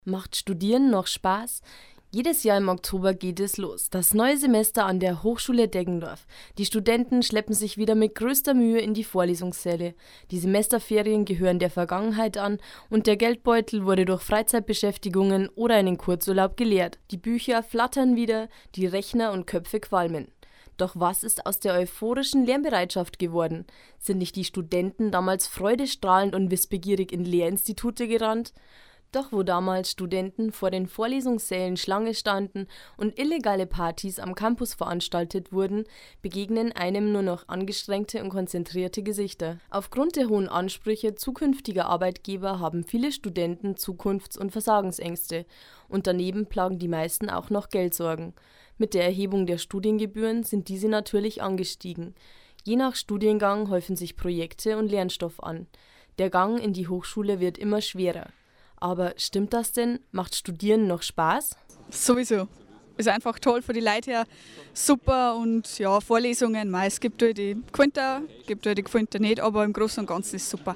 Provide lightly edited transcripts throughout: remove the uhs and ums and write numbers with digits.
Macht Studieren noch Spaß? Jedes Jahr im Oktober geht es los. Das neue Semester an der Hochschule Deggendorf. Die Studenten schleppen sich wieder mit größter Mühe in die Vorlesungssäle. Die Semesterferien gehören der Vergangenheit an und der Geldbeutel wurde durch Freizeitbeschäftigungen oder einen Kurzurlaub geleert. Die Bücher flattern wieder, die Rechner und Köpfe qualmen. Doch was ist aus der euphorischen Lernbereitschaft geworden? Sind nicht die Studenten damals freudestrahlend und wissbegierig in Lehrinstitute gerannt? Doch wo damals Studenten vor den Vorlesungssälen Schlange standen und illegale Partys am Campus veranstaltet wurden, begegnen einem nur noch angestrengte und konzentrierte Gesichter. Aufgrund der hohen Ansprüche zukünftiger Arbeitgeber haben viele Studenten Zukunfts- und Versagensängste und daneben plagen die meisten auch noch Geldsorgen. Mit der Erhebung der Studiengebühren sind diese natürlich angestiegen. Je nach Studiengang häufen sich Projekte und Lernstoff an. Der Gang in die Hochschule wird immer schwerer. Aber stimmt das denn? Macht Studieren noch Spaß? Sowieso. Ist einfach toll für die Leute her. Super und ja, Vorlesungen, es gibt die Quinter, gibt die Quinter nicht, aber im Großen und Ganzen ist es super.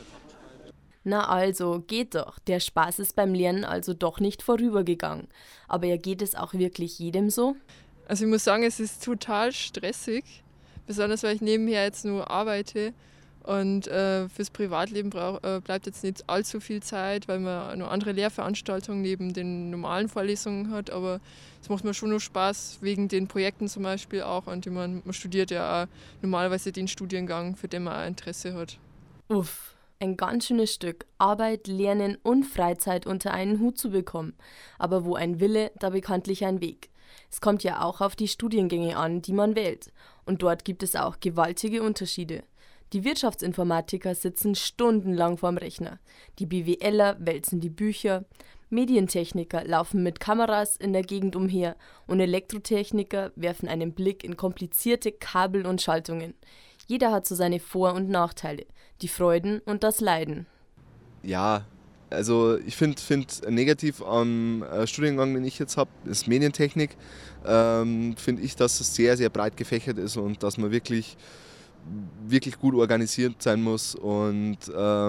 Na also, geht doch. Der Spaß ist beim Lernen also doch nicht vorübergegangen. Aber ja, geht es auch wirklich jedem so? Also ich muss sagen, es ist total stressig, besonders weil ich nebenher jetzt nur arbeite. Und fürs Privatleben bleibt jetzt nicht allzu viel Zeit, weil man noch andere Lehrveranstaltungen neben den normalen Vorlesungen hat. Aber es macht mir schon noch Spaß, wegen den Projekten zum Beispiel auch. Und man studiert ja auch normalerweise den Studiengang, für den man auch Interesse hat. Uff, ein ganz schönes Stück Arbeit, Lernen und Freizeit unter einen Hut zu bekommen. Aber wo ein Wille, da bekanntlich ein Weg. Es kommt ja auch auf die Studiengänge an, die man wählt. Und dort gibt es auch gewaltige Unterschiede. Die Wirtschaftsinformatiker sitzen stundenlang vorm Rechner. Die BWLer wälzen die Bücher. Medientechniker laufen mit Kameras in der Gegend umher und Elektrotechniker werfen einen Blick in komplizierte Kabel und Schaltungen. Jeder hat so seine Vor- und Nachteile, die Freuden und das Leiden. Ja, also ich finde negativ am Studiengang, den ich jetzt habe, ist Medientechnik. Finde ich, dass es sehr, sehr breit gefächert ist und dass man wirklich gut organisiert sein muss und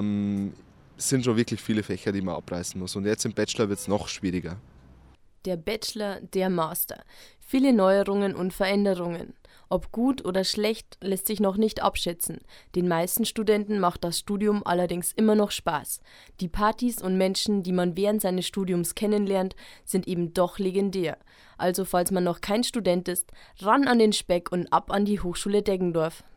es sind schon wirklich viele Fächer, die man abreißen muss. Und jetzt im Bachelor wird es noch schwieriger. Der Bachelor, der Master. Viele Neuerungen und Veränderungen. Ob gut oder schlecht, lässt sich noch nicht abschätzen. Den meisten Studenten macht das Studium allerdings immer noch Spaß. Die Partys und Menschen, die man während seines Studiums kennenlernt, sind eben doch legendär. Also falls man noch kein Student ist, ran an den Speck und ab an die Hochschule Deggendorf.